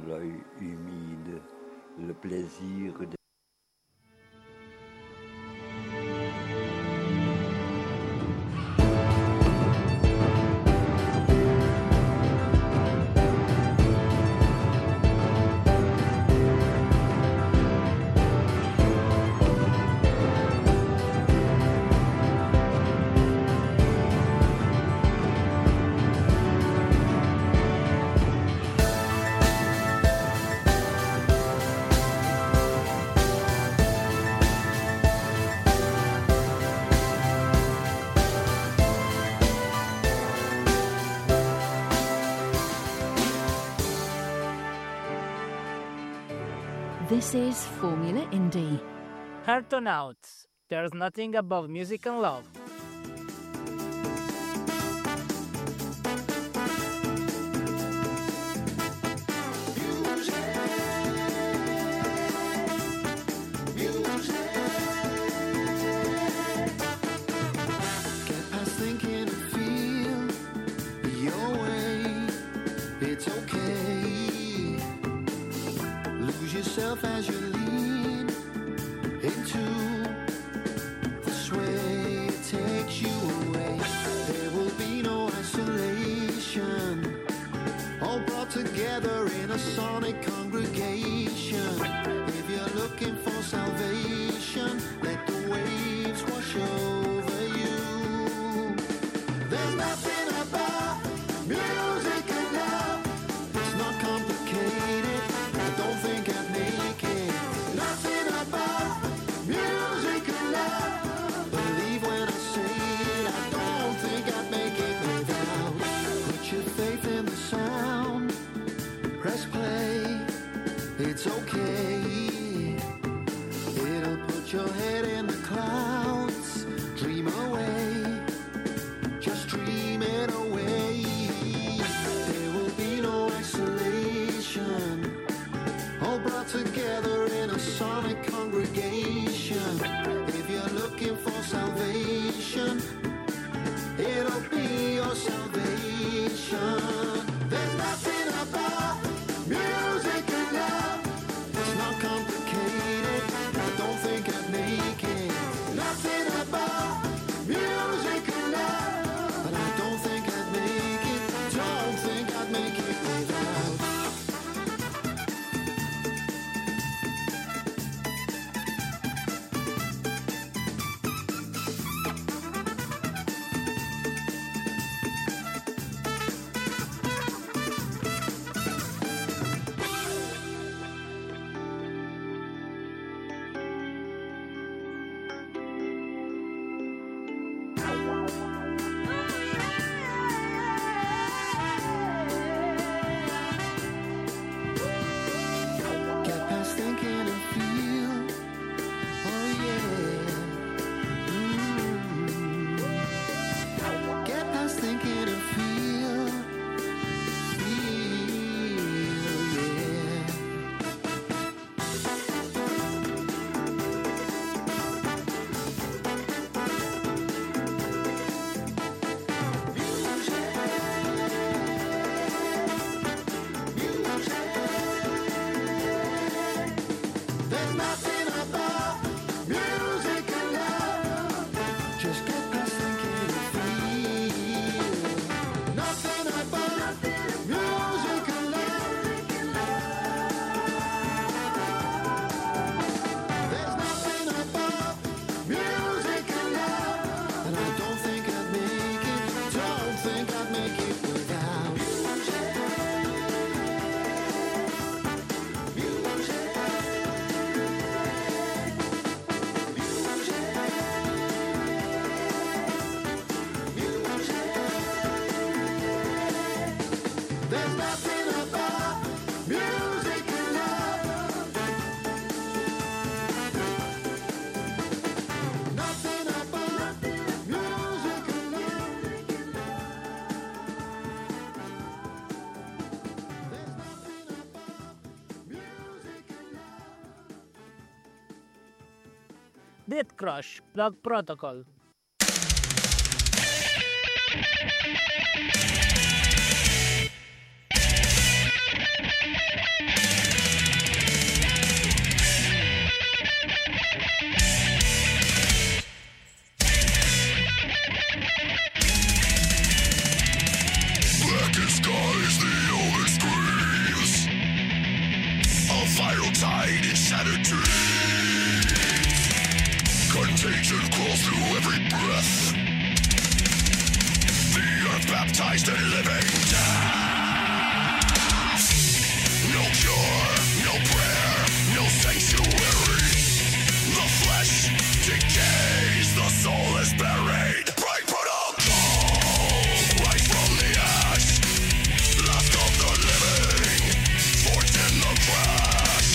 l'œil humide, le plaisir de... This is Formula Indie. Heartonauts, there's nothing above music and love. As you lean into the sway, it takes you away. There will be no isolation, all brought together in a sonic congregation. If you're looking for salvation, let the waves wash over you. There's nothing about music and love, it's not complicated. I don't think I'd make it. Nothing about music and love. Believe when I say it, I don't think I'd make it without. Put your faith in the sound, press play, it's okay. It'll put your head in the clouds, dream away, just dream it away. There will be no isolation, all brought together in a sonic congregation. If you're looking for salvation, it'll be your salvation. There's nothing about music and love, it's not complicated. I don't think I'd make it. Nothing about music and love, but I don't think I'd make it. Don't think I'd make it without. Get past thinking and feel, oh yeah. Get past thinking and feel, yeah. There's nothing about music and love, just get past thinking and feel. Nothing about music and love. There's nothing about music and love, and I don't think I'd make it. Don't think I'd make it without music. There's nothing about music and love. Nothing about music and love. There's nothing about music and love. Death Crush, Plug Protocol. viral tide in shattered dreams. Contagion crawls through every breath. The earth baptized in living death. No cure, no prayer, no sanctuary. The flesh decays, the soul is buried. Break protocol, rise from the ash. Last of the living, forged in the crash.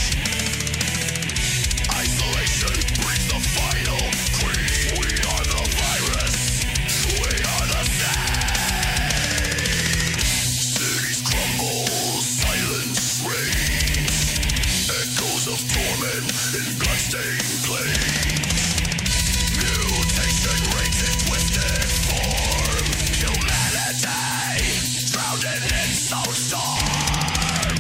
Isolation breeds the final queen. We are the virus, we are the same. Cities crumble, silence reigns. Echoes of torment in bloodstained plains. Mutation reigns in twisted form. Humanity drowned in soul storm.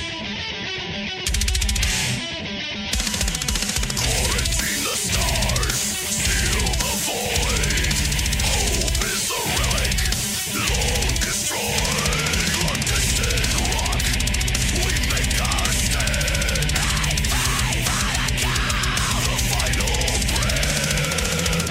Quarantine the stars, seal the void. Hope is the relic, long destroyed. On distant rock, we make our stand. The final breath.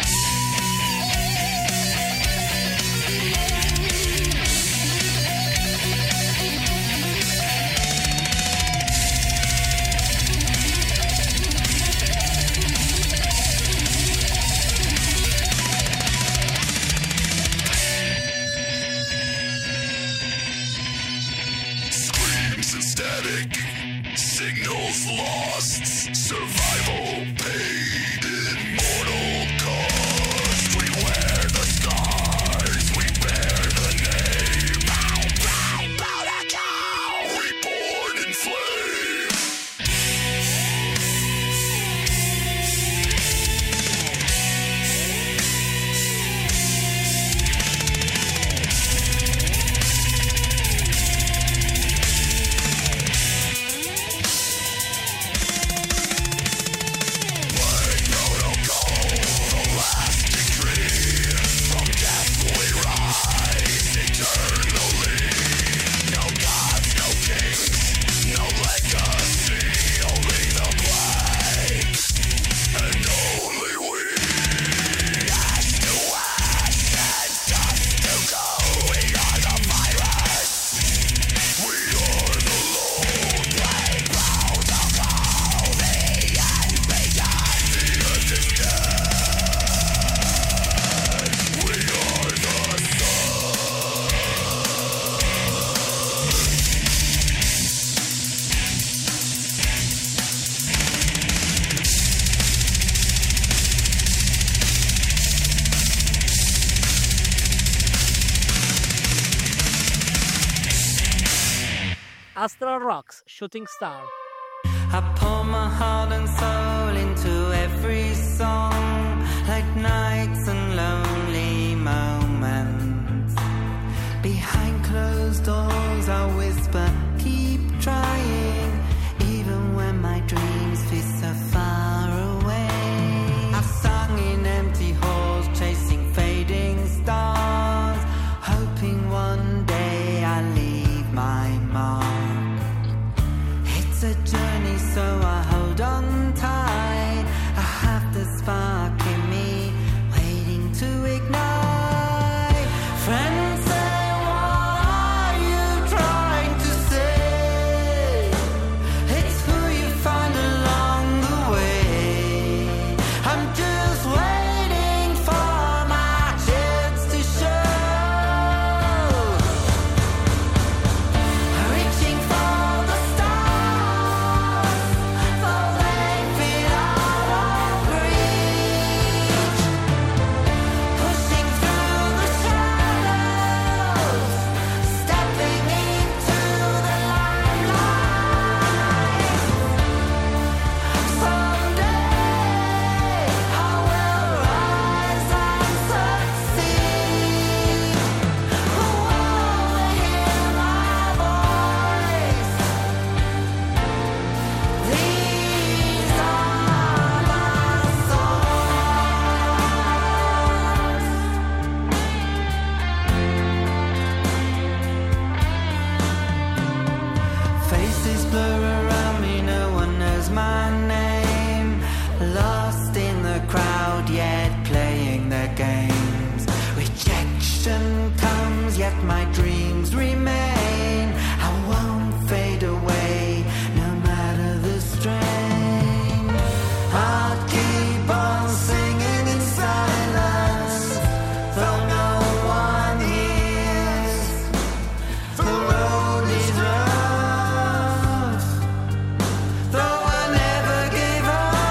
Screams and static, signals lost. Survival paid immortal cost. We wear the scars, we bear the name. Reborn in flame. Break protocol, the last decree. From death we rise eternally. No gods, no kings, no legacy. Only the plague, and only we. Ash to ash and dust to go. We are the virus. We are the lone plague protocol. The end began. The end is dead. We are the Astral Rocks, Shooting Star. I pour my heart and soul into every song, like nights and lonely moments. Behind closed doors I whisper, keep trying, even when my dreams feel so far away. I've sung in empty halls, chasing fading stars, hoping one day I'll leave my mark. It's a journey, so I hold on tight. I have the spark in me, waiting to ignite. Friends say, what are you trying to say? It's who you find along the way. I'm just waiting for my chance to show. Reaching for the stars, though they feel out of reach. Pushing through the shadows, stepping into the limelight. Someday I will rise and succeed. Who will hear my voice? These are my songs. Faces blur around me, no one was my name. Lost in the crowd, yet playing their games. Rejection comes, yet my dreams remain. I won't fade away, no matter the strain. I'll keep on singing in silence, though no one hears. The road is rough, though I never give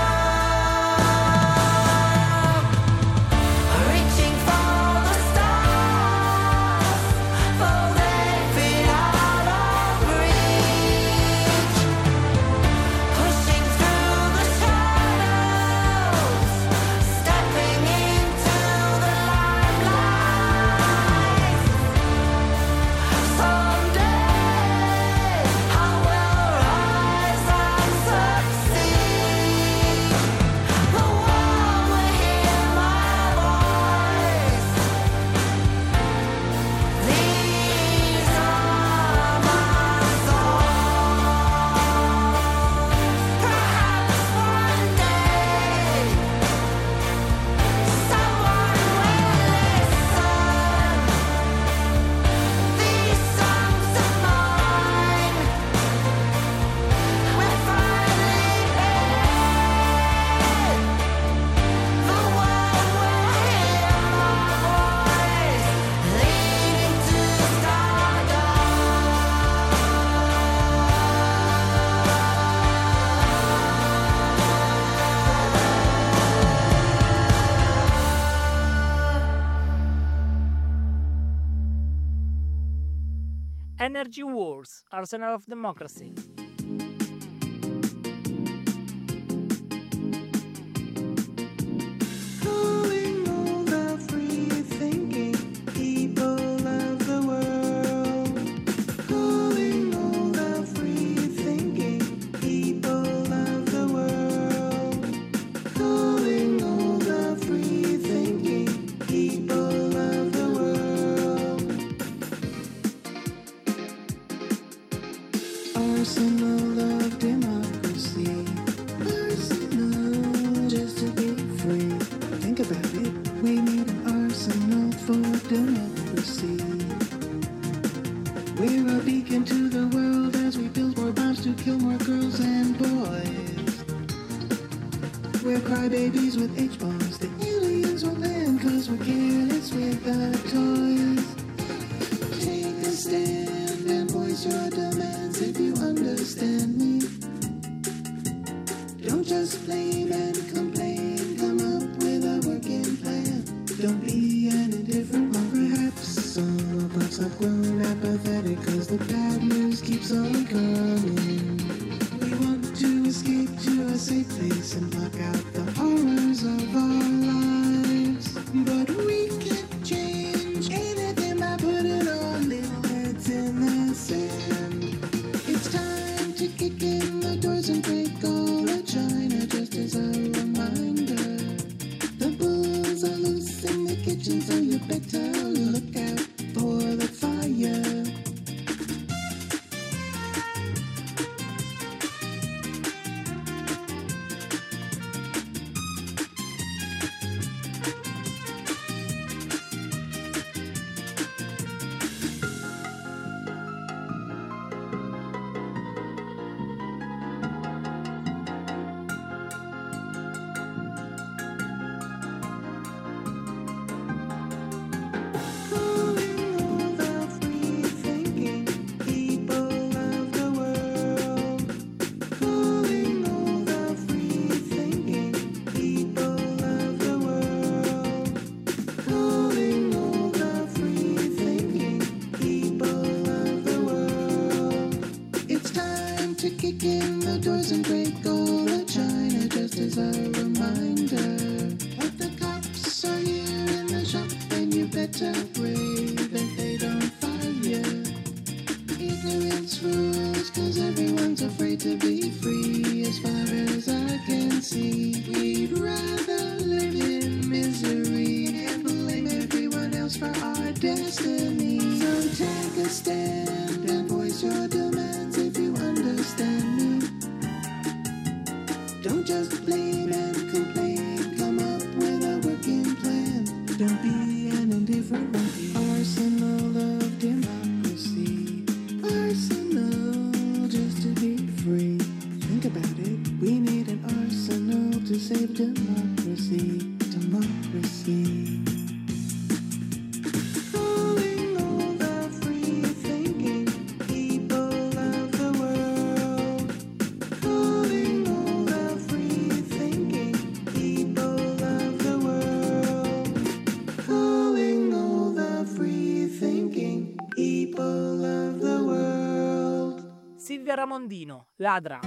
up. Reaching for the stars, though they feel out of reach. Pushing through the shadows, stepping into the limelight. Someday I will rise and succeed. The world will hear my voice. These are my songs. Perhaps one day someone will listen. These songs of mine will finally end. The world will hear my voice, leading to Energy Wars, Arsenal of Democracy. Calling all the free-thinking people of the world. Calling all the free-thinking people of the world. Calling all the free-thinking people of the world. Arsenal of democracy. Arsenal just to be free. Think about it. We need an arsenal for democracy. We're a beacon to the world as we build more bombs to kill more girls and boys. We're crybabies with H-bombs. The aliens will land 'cause we're careless with our toys. Take a stand and voice your demands if you understand me. Don't just blame and complain. Come up with a working plan. Don't be an indifferent one. Perhaps some of us have grown apathetic 'cause the bad news keeps on coming. We want to escape to a safe place and block out the horrors of our lives. But we can't change anything by putting our little heads in the sand. It's time to kick in the doors and break all the china, just as a reminder. The bulls are loose in the kitchen, so you better look out for the fire. just blame and complain. Come up with a working plan. Don't be an indifferent monkey. Arsenal of democracy. Arsenal just to be free. Think about it. We need an arsenal to save democracy. Democracy. Calling all the free-thinking people of the world. Calling all the free-thinking people of the world. Calling all the free-thinking people of the world. Silvia Ramondino, Ladra.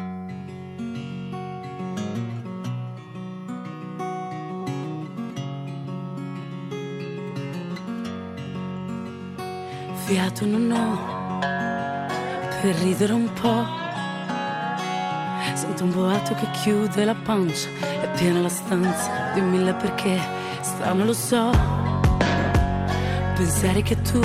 Fiato non ho per ridere un po'. Sento un boato che chiude la pancia. È piena la stanza di mille perché. Strano lo so. Pensare che tu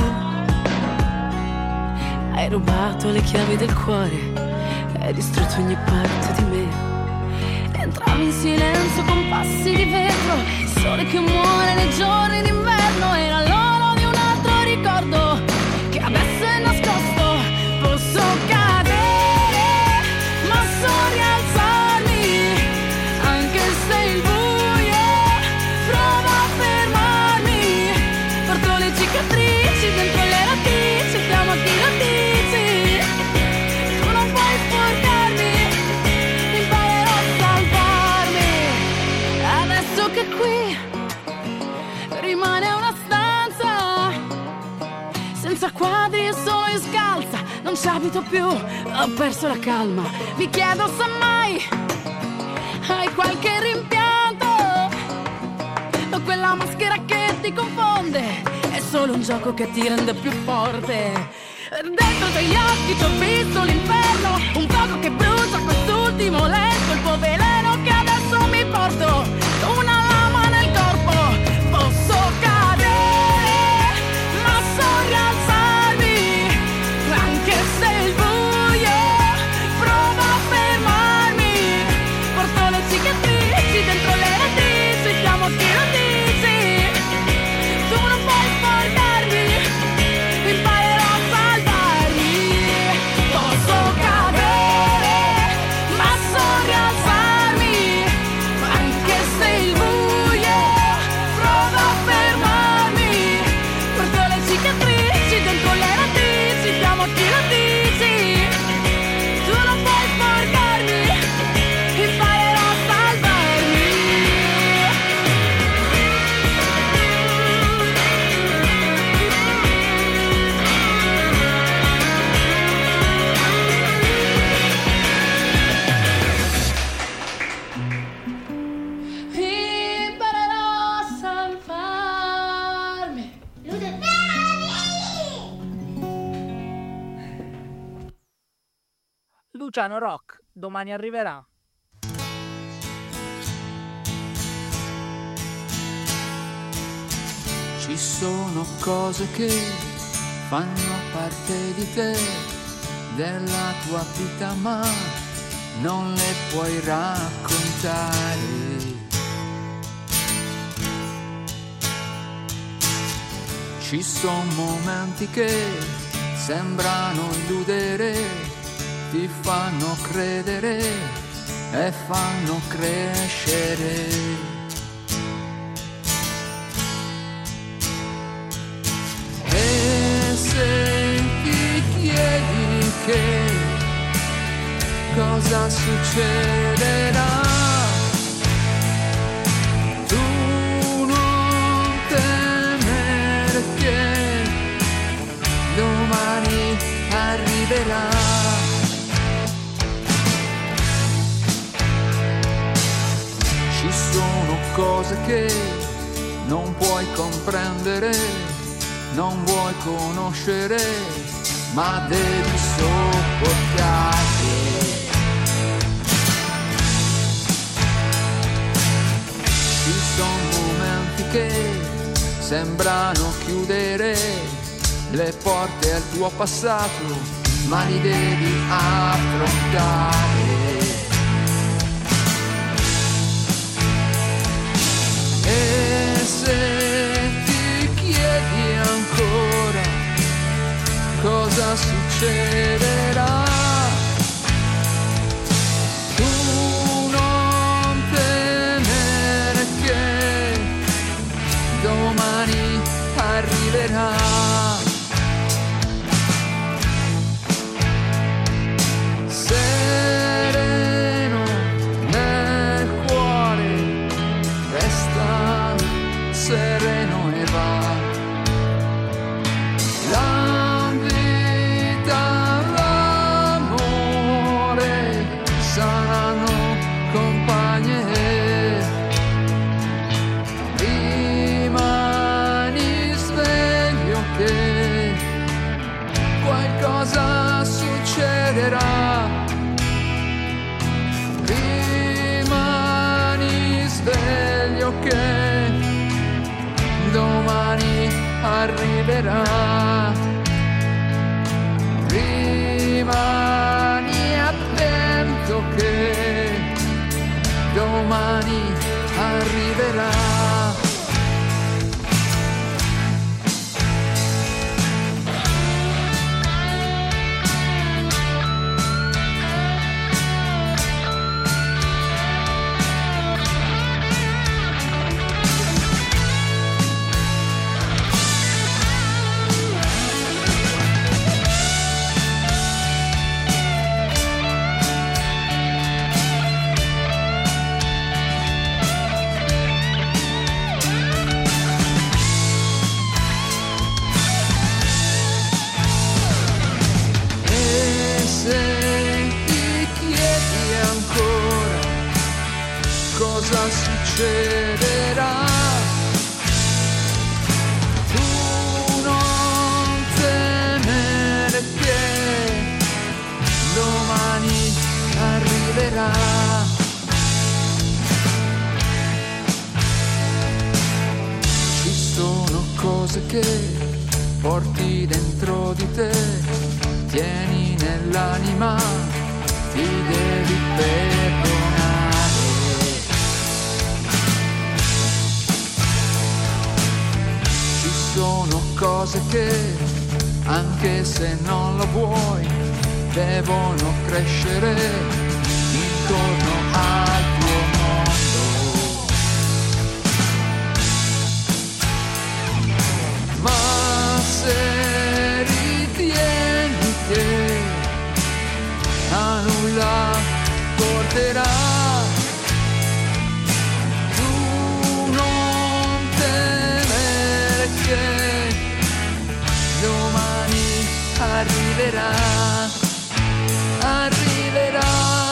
hai rubato le chiavi del cuore. Hai distrutto ogni parte di me. Entravi in silenzio con passi di vetro. Il sole che muore nei giorni d'inverno. Era l'oro di un altro ricordo che adesso è nascosto. Posso cadere, ma so rialzarmi. Anche se il buio prova a fermarmi. Porto le cicatrici dentro le radici. Siamo a chi lo dici. Tu non puoi sporcarmi. Imparerò a salvarmi. Adesso che qui rimane una stanza senza quadri e solo in scalza. Non ci abito più, ho perso la calma. Mi chiedo se mai hai qualche rimpianto. O quella maschera che ti confonde è solo un gioco che ti rende più forte. Dentro i tuoi occhi ci ho visto l'inferno. Un fuoco che brucia quest'ultimo letto. Il tuo veleno che adesso mi porto. Una lama nel corpo. Posso cadere, ma so rialzarmi. Anche se il buio prova a fermarmi. Porto le cicatrici dentro le radici. Siamo chi lo dici. Tu non puoi sporcarmi. Imparerò a salvarmi. Posso cadere, ma so rialzarmi. Anche se il buio prova a fermarmi. Porto le cicatrici dentro le radici. Siamo chi lo dici. Tu non puoi sporcarmi. Imparerò a salvarmi. Imparerò a salvarmi. Luciano Rock, domani arriverà. Ci sono cose che fanno parte di te, della tua vita, ma non le puoi raccontare. Ci sono momenti che sembrano illudere, ti fanno credere e fanno crescere. E se ti chiedi che cosa succederà, tu non temere che domani arriverà. Ci sono cose che non puoi comprendere, non vuoi conoscere, ma devi sopportare. Ci sono momenti che sembrano chiudere le porte al tuo passato, ma li devi affrontare. compagne. Rimani sveglio che qualcosa succederà. Rimani sveglio che domani arriverà. Rimani attento che domani arriverà. Cosa succederà? Tu non temere che domani arriverà. Ci sono cose che porti dentro di te, tieni nell'anima, ti devi perdonare. Sono cose che, anche se non lo vuoi, devono crescere intorno al tuo mondo. Ma se ritieni che a nulla porterà, domani arriverà, arriverà,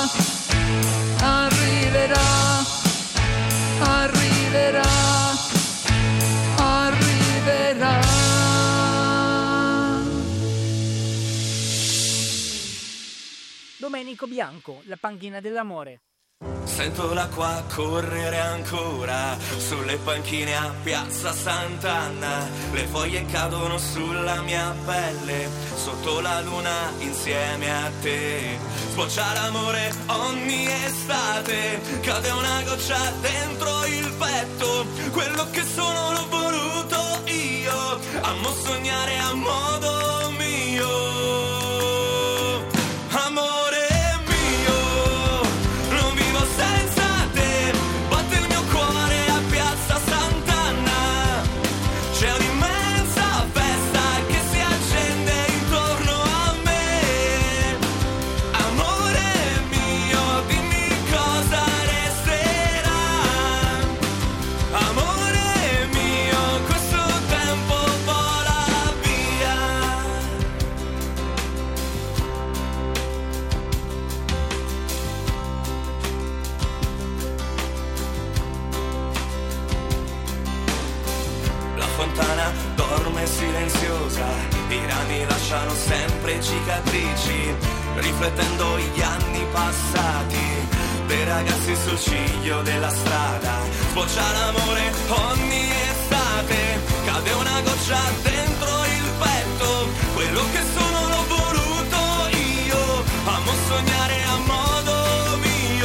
arriverà, arriverà, arriverà. Domenico Bianco, La panchina dell'amore. Sento l'acqua correre ancora sulle panchine a Piazza Sant'Anna. Le foglie cadono sulla mia pelle, sotto la luna insieme a te. Sboccia l'amore ogni estate, cade una goccia dentro il petto. Quello che sono l'ho voluto io, amo sognare a modo mio. Silenziosa, i rami lasciano sempre cicatrici, riflettendo gli anni passati dei ragazzi sul ciglio della strada. Sboccia l'amore ogni estate, cade una goccia dentro il petto. Quello che sono l'ho voluto io, amo sognare a modo mio.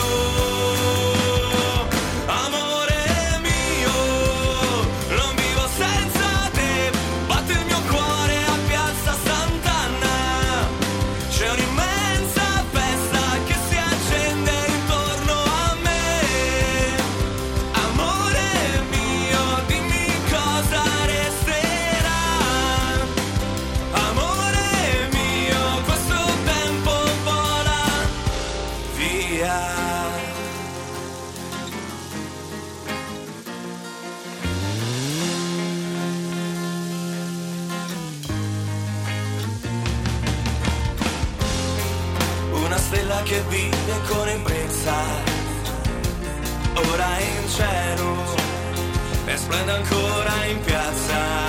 Amore mio, non vivo senza te. Batte il mio cuore a Piazza Sant'Anna, c'è un'immensa festa che si accende intorno a me. Amore mio, dimmi cosa resterà. Amore mio, questo tempo vola via. Una stella che vive con ebbrezza ora è in cielo e splende ancora in piazza.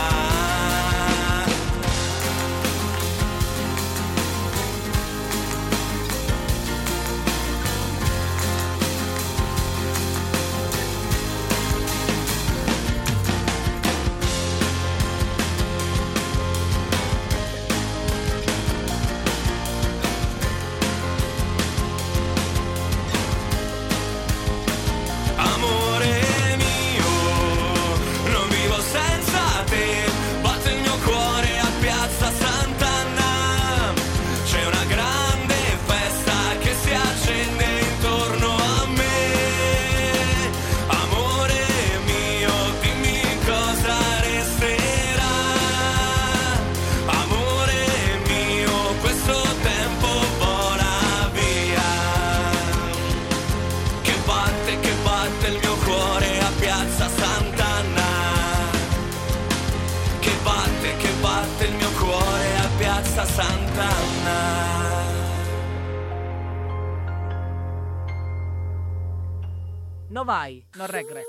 No vai, no regret.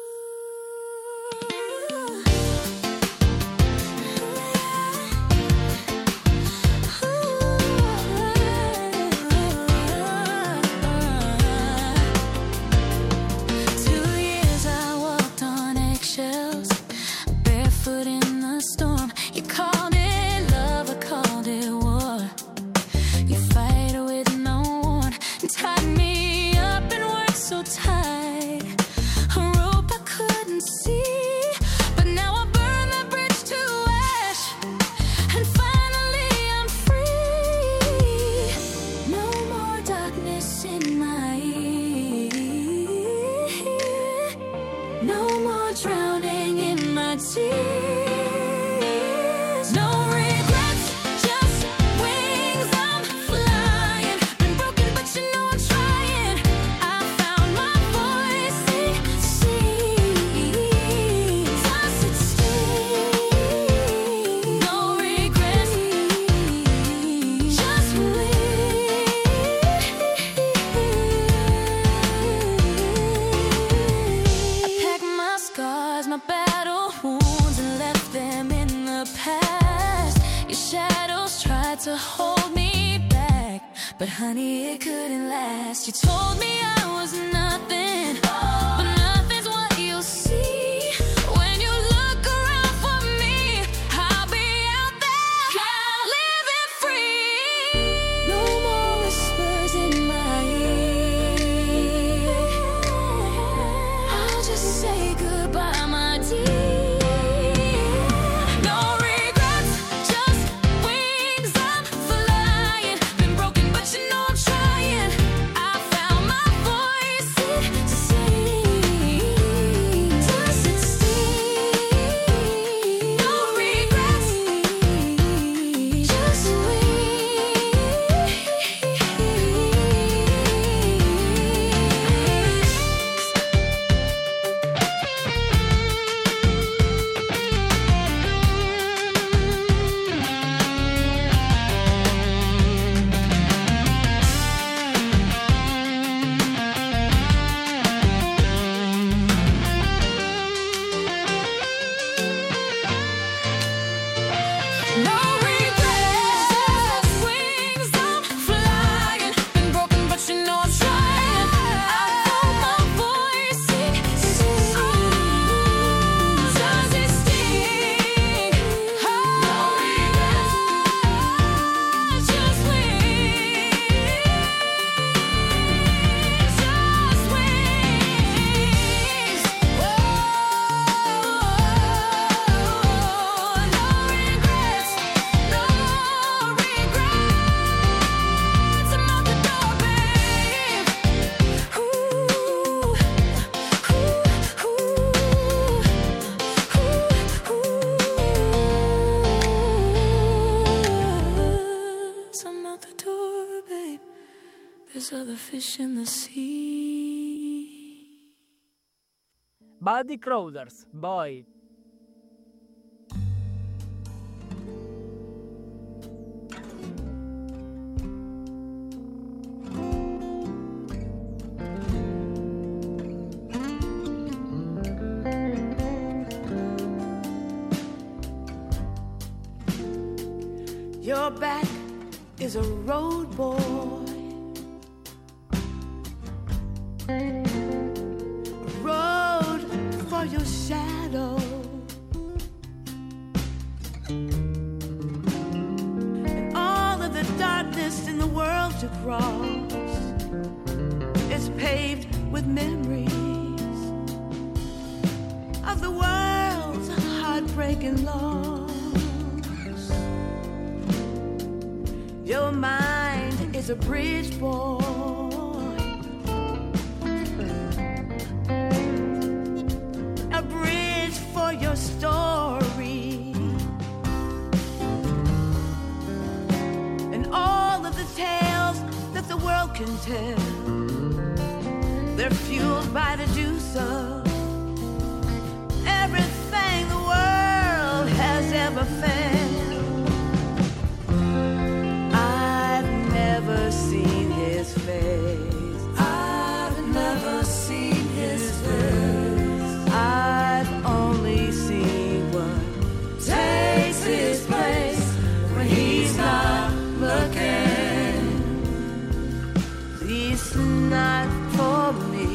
But honey, it couldn't last. You told me I was nothing, but nothing's what you'll see. When you look around for me, I'll be out there, living free. No more whispers in my ear. I'll just say goodbye, my dear. Other fish in the sea. Buddy Crowders, Boy. Your back is a road boy, a road for your shadow, and all of the darkness in the world to cross is paved with memories of the world's heartbreaking loss. Your mind is a bridge, boy, a bridge for your story, and all of the tales that the world can tell, they're fueled by the juice of everything the world has ever felt. Never seen his face. I've never seen his face. I've only seen what takes his place when he's not looking. He's not for me.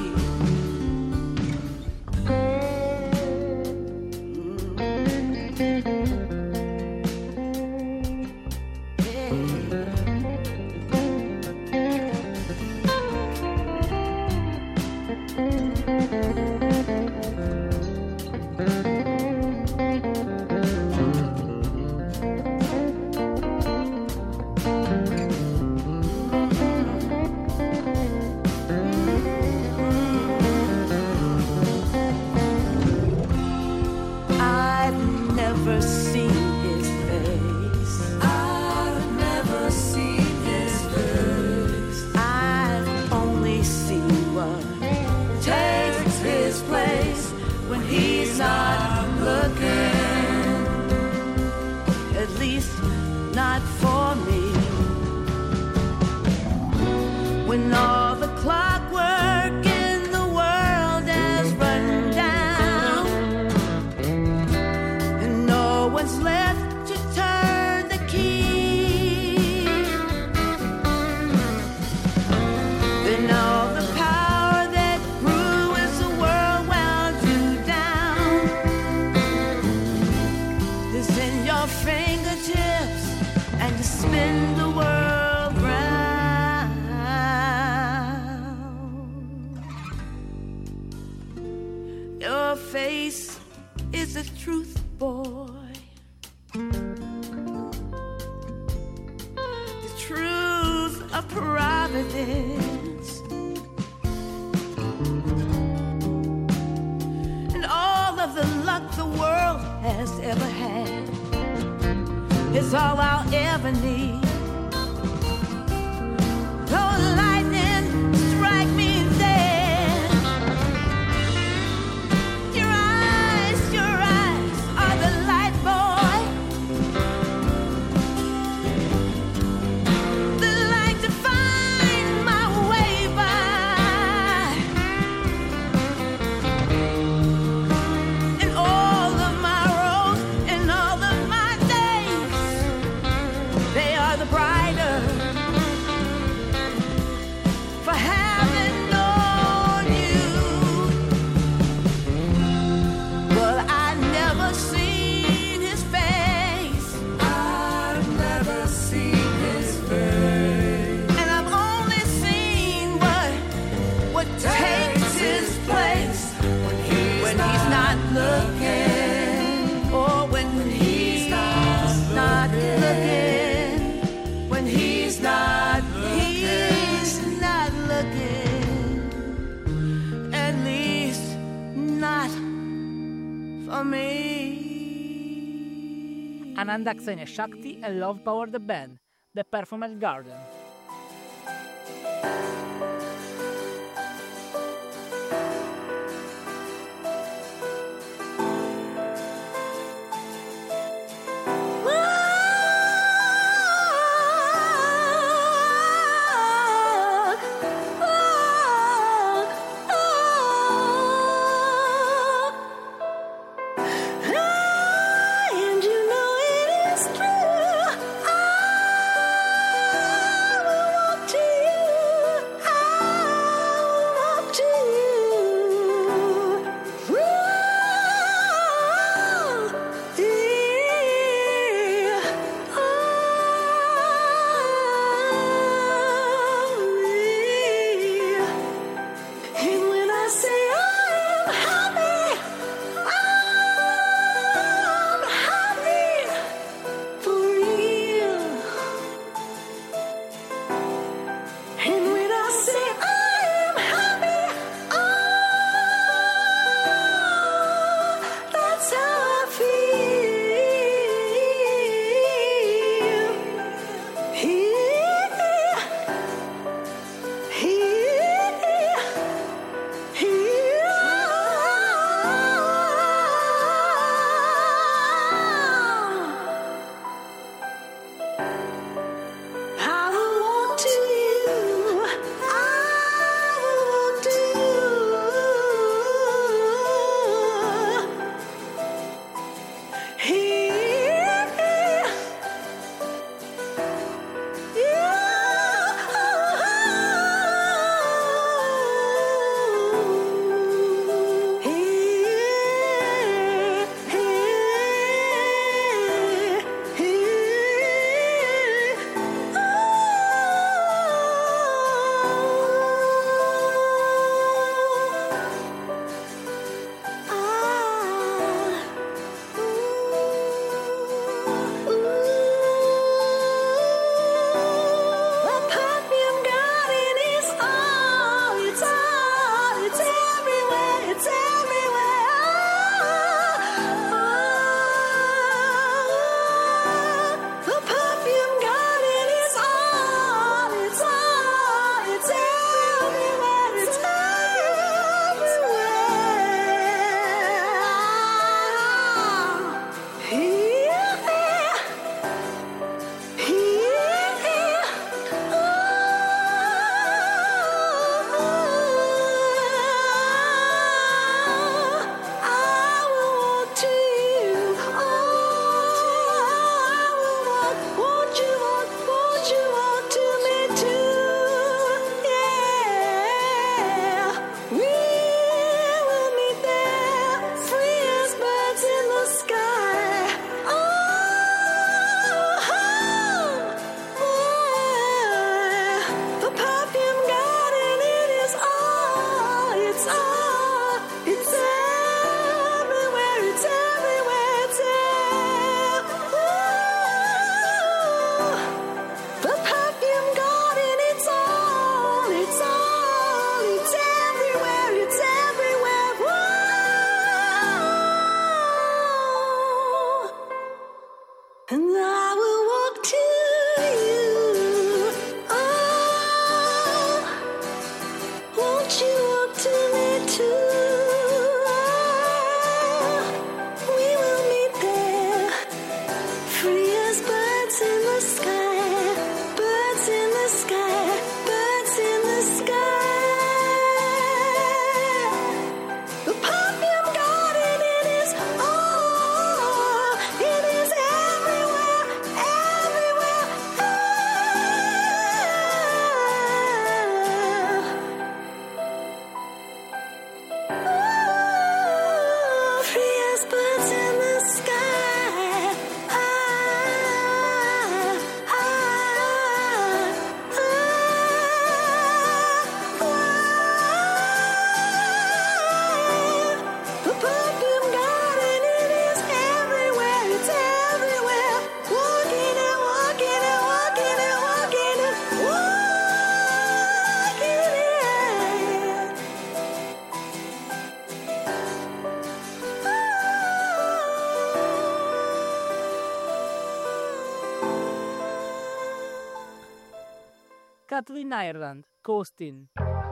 It's all I'll ever need. Though lightning strike me dead, your eyes are the light, boy. The light to find my way by. And all of my roads and all of my days, they are the brighter for having known you. Well, I never seen his face. I've never seen his face. And I've only seen what takes his place when he's not looking. Or when he's not looking. When he's not looking, at least not for me. Ananda Xenia Shakti and Love Power the Band, The Perfumed Garden. And you know it is true. Won't you walk to me too? We will meet there, free as birds in the sky, birds in the sky, birds in the sky. The perfume garden, it is all, it is everywhere, everywhere. Free as birds in the sky. The perfume garden, it is everywhere, it's everywhere. Walking and walking and walking and walking and walking it. Kathleen Ireland, Coastin'.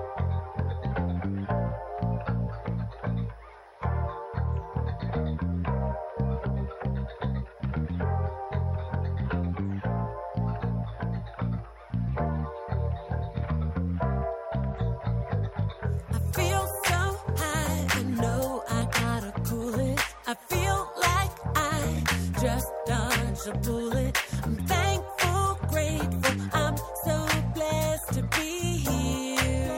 I feel so high, I know I gotta cool it. I feel like I just dodged a bullet. I'm thankful, grateful, I'm so blessed to be here.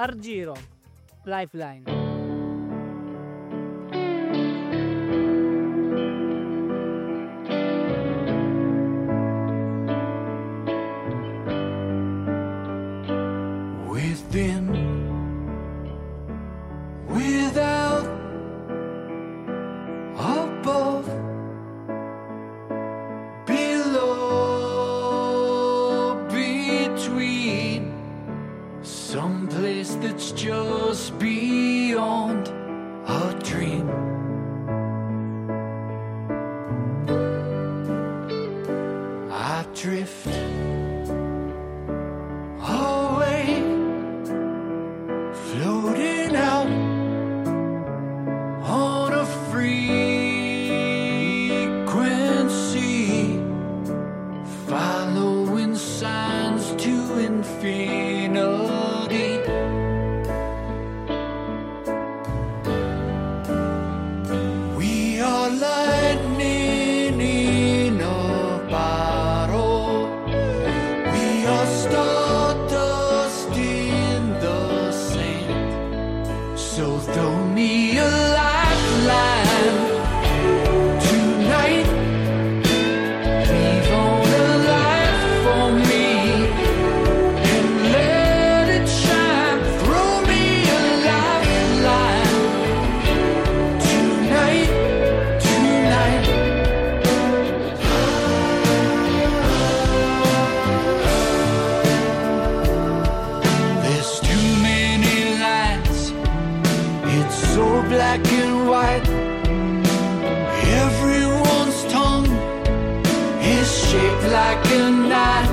Argiro, Lifeline. Within, without, above, below, between, someplace that's just beyond a dream. I drift away, floating out on a frequency, following signs to infinity. We are lightning in a bottle. We are stardust in the sand. So throw me a lifeline tonight. Leave on a light for me and let it shine. Throw me a lifeline tonight, tonight. There's too many lines, it's so black and white. Everyone's tongue is shaped like a knife.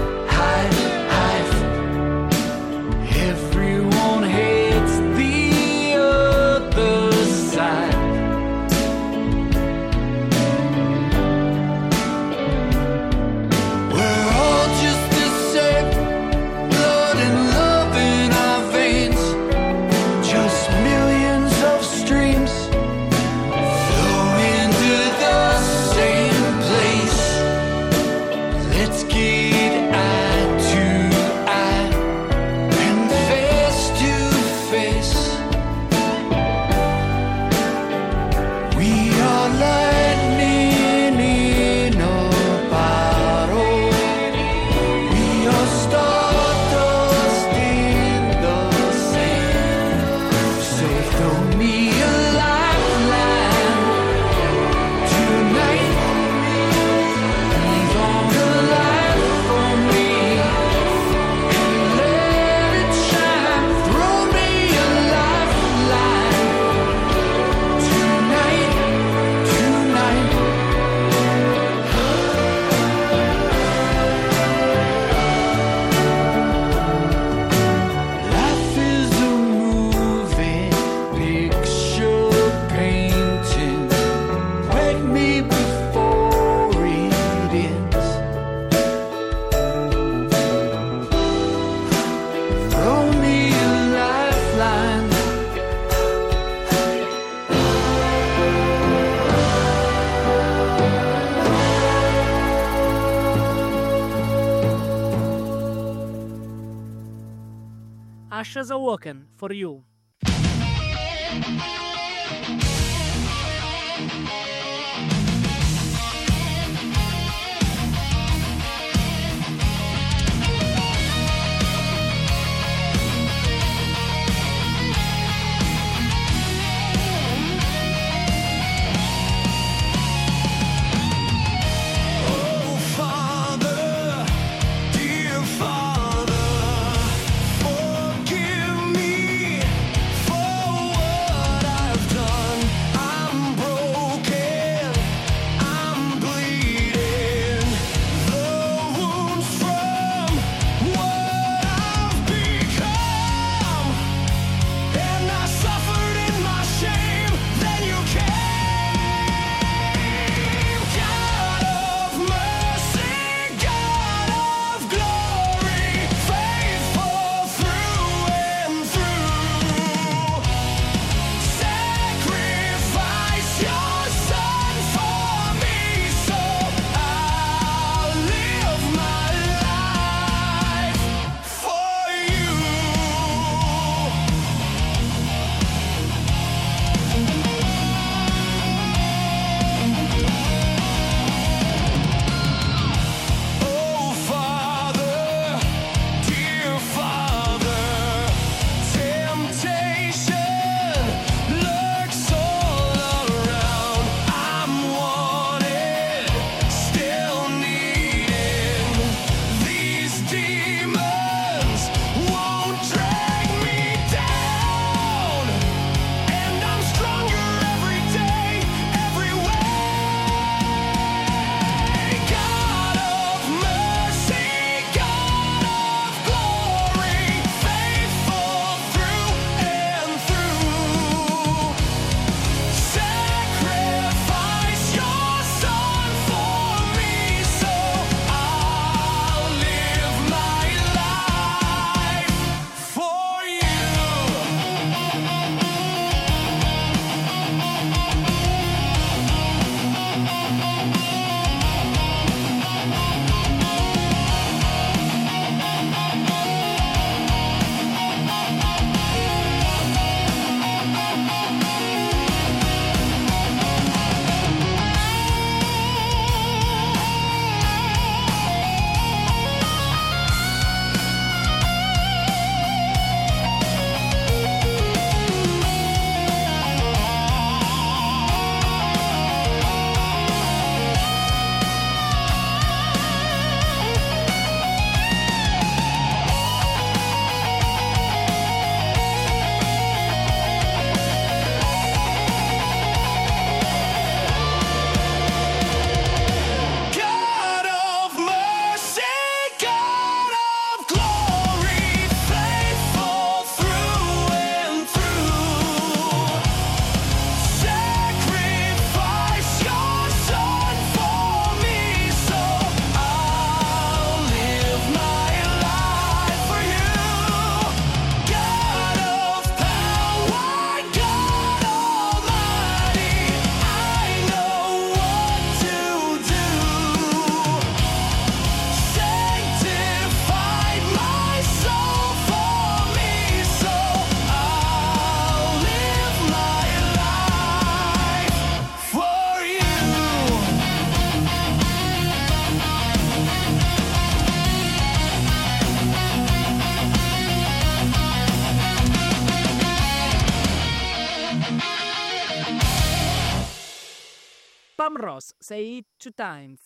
Everyone hates the other side. We're all just the same, blood and love in our veins. Just millions of streams flowing to the same place. Let's get eye to eye and face to face. We are lightning in a bottle. We are stardust in the sand. So throw me a lifeline tonight. Leave on a light for me and let it shine. Throw me a lifeline tonight, tonight. Life is a moving picture painting. Wake me before it ends. Throw me a lifeline. Ashes Awoken, for you. Oh, Father, dear Father, forgive me for what I've done. Tom Ross, Say It Two Times.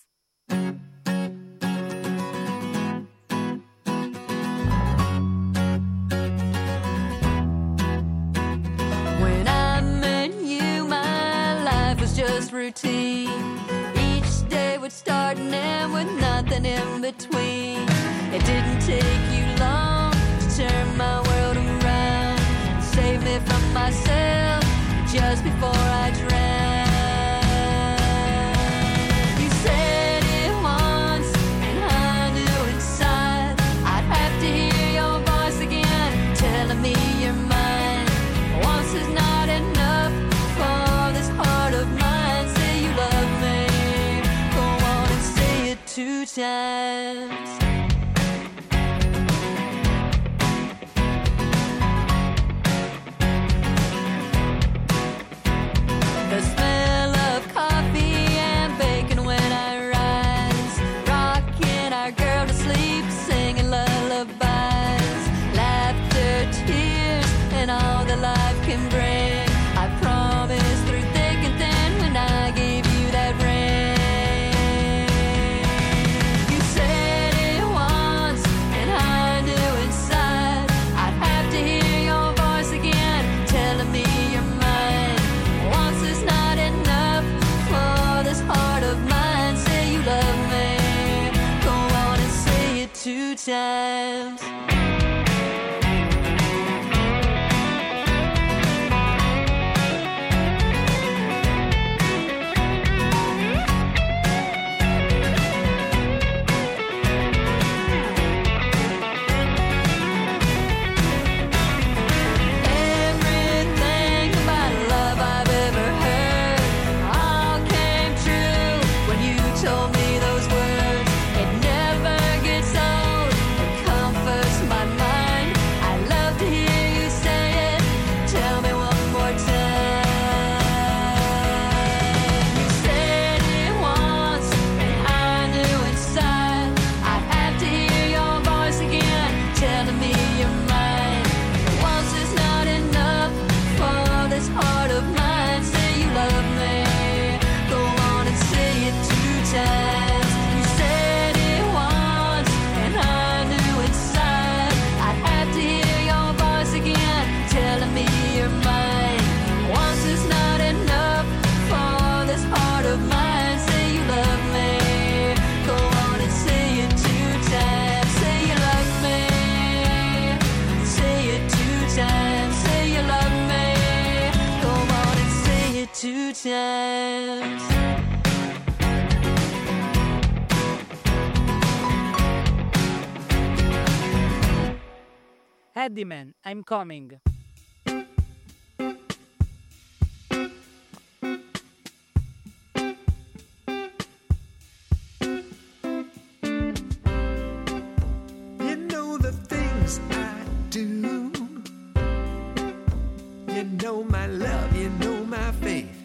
When I met you, my life was just routine. Each day would start and end with nothing in between. It didn't take you long to turn my world around, save me from myself just before I drowned. You said it once, and I knew inside I'd have to hear your voice again, telling me you're mine. Once is not enough for this heart of mine. Say you love me, go on and say it 2 times. The smell of coffee and bacon when I rise, rocking our girl to sleep, singing lullabies, laughter, tears, and all that life can bring. I promise through thick and thin when I gave you that ring. You said it once, and I knew inside I'd have to hear your voice again, telling me you're mine. Once is not enough for this heart of mine. Say you love me, go on and say it 2 times. Everything about love I've ever heard all came true when you told me those words. It never gets old, it comforts my mind. I love to hear you say it, tell me one more time. You said it once, and I knew inside I'd have to hear your voice again, telling me you're mine. Once is not enough for this heart of mine. Say you love me, go on and say it 2 times. You said it once, and I knew inside I'd have to hear your voice again, telling me you're mine. Once is not enough for this heart of mine. Say you love me, go on and say it 2 times. Say you love me, say it 2 times. Say you love me, go on and say it 2 times. Eddieman, I'm Coming. You know the things I do. You know my love, you know my faith.